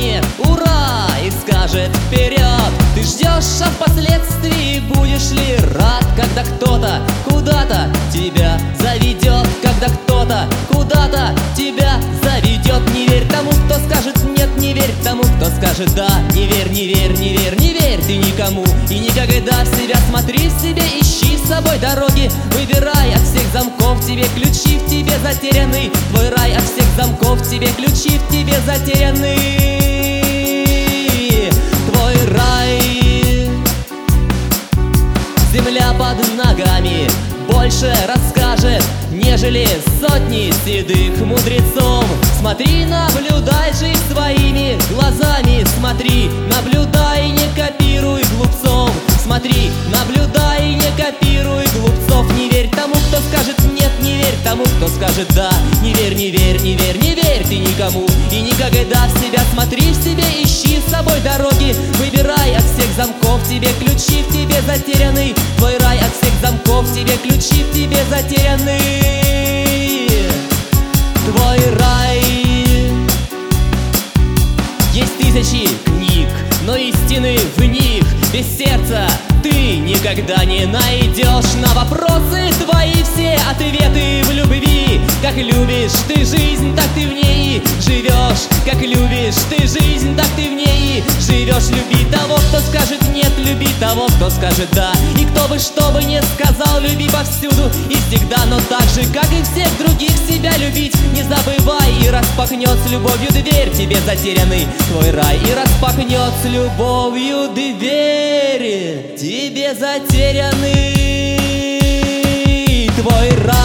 песне «Ура!» и скажет «Вперед!». Ты ждешь, а впоследствии будешь ли рад, когда кто-то куда-то тебя заведет, когда кто-то куда-то тебя заведет. Не верь тому, кто скажет нет, не верь тому, кто скажет да. Не верь, не верь, не верь, не верь ты никому и никогда в себя смотри, в себе ищи с собой дороги. Выбирай от всех замков, тебе ключи в тебе затеряны. Твой рай от всех замков, тебе ключи в тебе затеряны. Твой рай. Земля под ногами больше расскажет, нежели сотни седых мудрецов. Смотри, наблюдай жизнь своими глазами. Смотри, наблюдай, не копируй глупцов. Смотри, наблюдай, не копируй глупцов. Не верь тому, кто скажет нет, не верь тому, кто скажет да. Не верь, не верь, не верь, не верь ты никому и никогда в себя смотри, в себе ищи с собой дороги. Выбирай от всех замков, тебе ключи в тебе затеряны. Твой рай от всех замков, тебе ключи в тебе затеряны. Твой рай. Есть тысячи книг, но истины в них без сердца ты никогда не найдешь. На вопросы твои все ответы в любви. Как любишь ты жизнь, так ты в ней живешь. Как любишь ты жизнь, так ты в ней живешь. Люби того, кто скажет нет, люби того, кто скажет да. И кто бы что бы ни сказал, люби повсюду и всегда. Но так же, как и всех других, себя любить не забывай. И распахнет с любовью дверь тебе затерянный твой рай. И распахнет с любовью дверь тебе затерянный твой рай.